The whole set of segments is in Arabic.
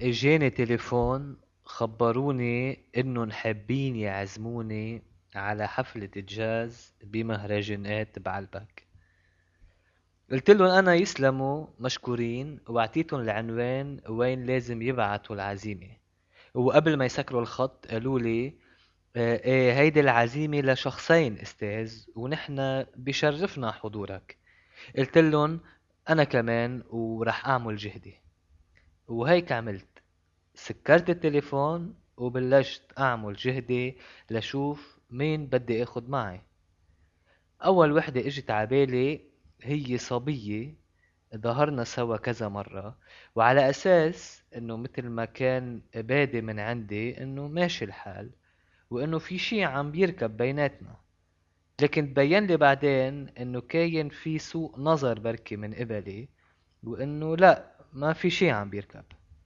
اجاني تليفون خبروني انهم حابين يعزموني على حفلة جاز بمهرجانات بعلبك. قلت لهم انا يسلموا مشكورين، واعطيتهم العنوان وين لازم يبعتوا العزيمة. وقبل ما يسكروا الخط قالوا لي ايه هيدي العزيمة لشخصين استاذ، ونحن بشرفنا حضورك. قلت لهم انا كمان ورح اعمل جهدي. وهيك عملت، سكرت التليفون وبلشت أعمل جهدي لشوف مين بدي أخد معي. أول وحدة إجت عبالي هي صبية، ظهرنا سوا كذا مرة، وعلى أساس إنه مثل ما كان بادي من عندي إنه ماشي الحال وإنه في شي عم بيركب بيناتنا. لكن تبين لي بعدين إنه كاين في سوء نظر بركي من قبلي، وإنه لا، ما في شي عم بيركب.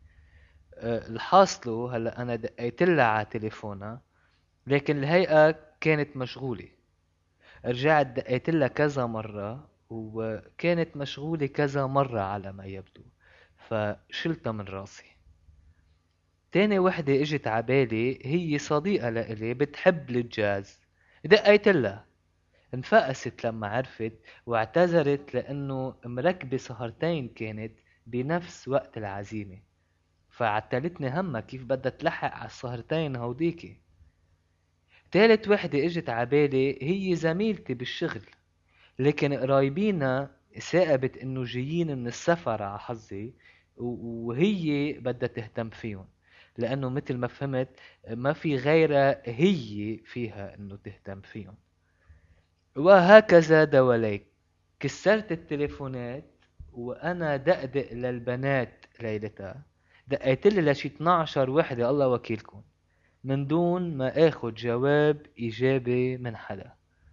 الحاصله هلا انا دقيت لها على تليفونها، لكن الهيئة كانت مشغولة. رجعت دقيت لها كذا مرة وكانت مشغولة كذا مرة على ما يبدو، فشلتها من راسي. تاني وحدة اجت عبالي هي صديقة لإلي بتحب الجاز، دقيت لها. انفقست لما عرفت واعتذرت لأنه مركبة سهرتين كانت بنفس وقت العزيمة، فعتلتني همها كيف بدها تلحق على السهرتين هوديكي. تالت وحدة اجت عبالي هي زميلتي بالشغل، لكن قرايبينا ثاقبت انه جايين من السفر على حظي، وهي بدها تهتم فيهم، لانه مثل ما فهمت ما في غيرها هي فيها انه تهتم فيهم. وهكذا دواليك. كسرت التليفونات وانا دقدق للبنات ليلتها، دقيت لي لشي 12 وحدة الله وكيلكم من دون ما اخد جواب ايجابي من حدا.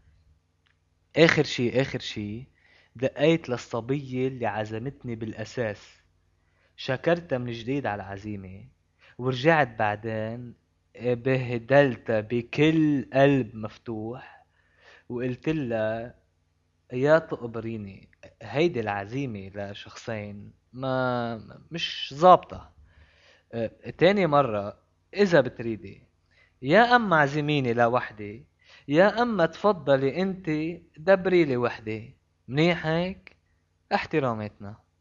اخر شي دقيت للصبية اللي عزمتني بالاساس، شكرتها من جديد على العزيمة، ورجعت بعدين بهدلتها بكل قلب مفتوح، وقلت لها يا تقبريني، هيدي العزيمة لشخصين ما مش ظابطة. تاني مرة إذا بتريدي يا أما عزميني لوحدي، يا أما تفضلي انت دبريلي وحدي. منيح هيك؟ احتراماتنا.